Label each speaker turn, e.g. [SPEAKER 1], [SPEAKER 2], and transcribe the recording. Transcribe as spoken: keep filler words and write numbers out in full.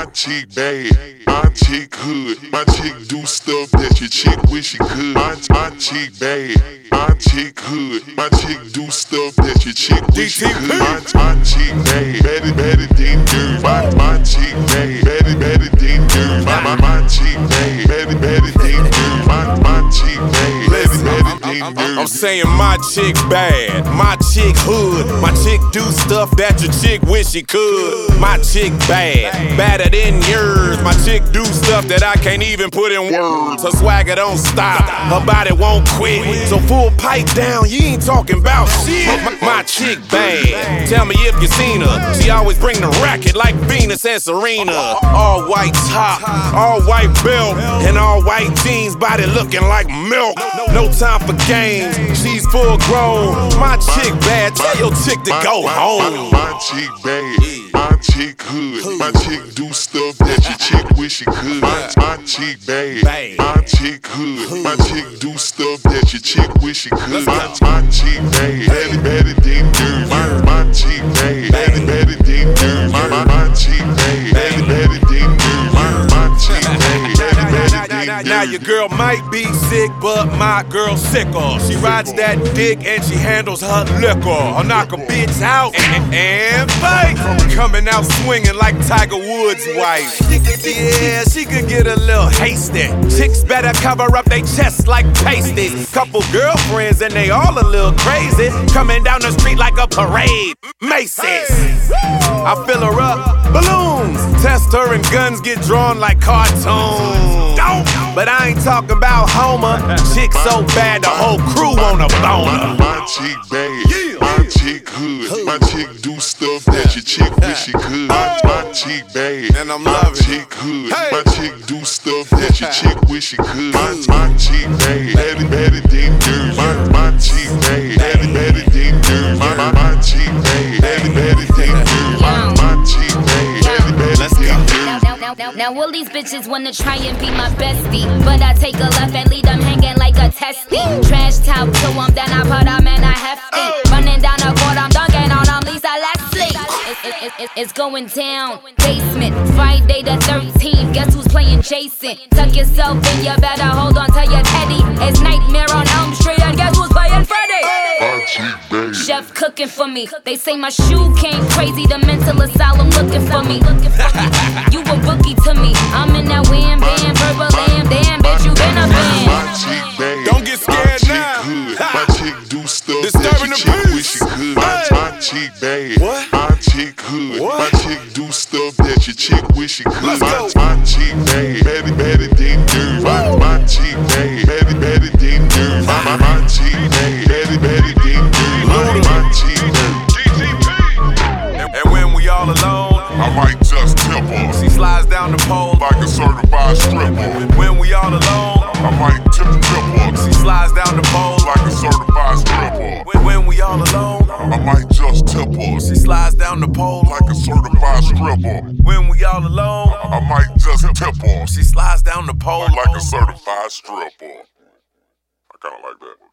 [SPEAKER 1] chick bad, my chick hood. My chick do stuff that your chick wish she could. My, my chick bad, my chick hood. My chick do stuff that your chick wish she could. My, my chick bad, better, better than yours. My, my chick bad, better, better than yours. My, my, my chick bad, better, better than yours. My, my chick bad, better, better than yours.
[SPEAKER 2] I'm saying my chick bad, my chick hood. My chick do stuff that your chick wish she could. My chick bad, badder than yours. My chick do stuff that I can't even put in words. Her swagger don't stop, her body won't quit. So full pipe down, you ain't talking about shit. My, my chick bad, tell me if you seen her. She always bring the racket like Venus and Serena. All white top, all white belt, and all white jeans, body looking like milk. No time for games, she's full grown. My chick bad, tell your chick to go home.
[SPEAKER 1] My chick bad, my chick hood. My chick do stuff that your chick wish she could. My, my chick bad, my chick hood. My chick do stuff that your chick wish she could. My, my chick bad, better, better than yours. My, my chick bad, better, better than yours. My, my, my chick bad, better, better than yours. My, my chick bad, better, better than yours.
[SPEAKER 2] Now your girl might be sick, but my girl's sicker. She rides that dick and she handles her liquor. I'll knock a bitch out and, and fight. Coming out swinging like Tiger Woods' wife. Yeah, she could get a little hasty. Chicks better cover up they chests like pasties. Couple girlfriends and they all a little crazy. Coming down the street like a parade. Macy's. I fill her up, balloons. Test her and guns get drawn like cartoons. But I ain't talking about Homer. Chick so bad the whole crew wanna boner.
[SPEAKER 1] My chick bad, my chick hood. My chick do stuff that your chick wish she could. My, my chick bad,
[SPEAKER 2] and I'm
[SPEAKER 1] my
[SPEAKER 2] loving
[SPEAKER 1] chick hood. My chick do stuff that your chick wish she could. My, my chick bad, better, better than yours. My, my chick bad, better, better than yours. My, my, my chick bad, better, better than yours. My, my chick bad, better, better than yours.
[SPEAKER 3] Now, now, now all these bitches wanna try and be my bestie, but I take a left and leave them hanging like a testy. Trash talk to them, then I put them in a hefty. Running down the court, I'm dunking on them, Lisa Leslie. It's, it, it, it's going down, basement, Friday the thirteenth. Guess who's playing Jason? Tuck yourself in, you better hold on to your teddy. It's Nightmare on Elm Street, and guess who's playing Freddy? Chef cooking for me. They say my shoe came crazy, the mental asylum looking for me. You a rookie to me. I'm in that wham bam, purple lamb, damn bitch, you been a fan.
[SPEAKER 2] Don't get scared now.
[SPEAKER 1] My chick do stuff
[SPEAKER 2] Disturbing
[SPEAKER 1] that your
[SPEAKER 2] the
[SPEAKER 1] chick wish she could. My, my chick bad, my chick hood. My chick do stuff that your chick wish she could. My, my chick bad, better, better than yours. My, my chick bad, better, better than yours. My, my, my chick bad, better, better than yours. My, my chick bad.
[SPEAKER 2] And when we all alone,
[SPEAKER 1] I might just tip her.
[SPEAKER 2] she slides down the pole
[SPEAKER 1] Like a certified stripper.
[SPEAKER 2] When we all alone,
[SPEAKER 1] I might tip tip her.
[SPEAKER 2] she slides down the pole
[SPEAKER 1] Like a certified stripper.
[SPEAKER 2] When, when we all alone,
[SPEAKER 1] I might just tip her.
[SPEAKER 2] she slides down the pole
[SPEAKER 1] Like a certified stripper.
[SPEAKER 2] When we all alone,
[SPEAKER 1] I might just tip her.
[SPEAKER 2] she slides down the pole
[SPEAKER 1] Like a certified stripper. I kinda like that.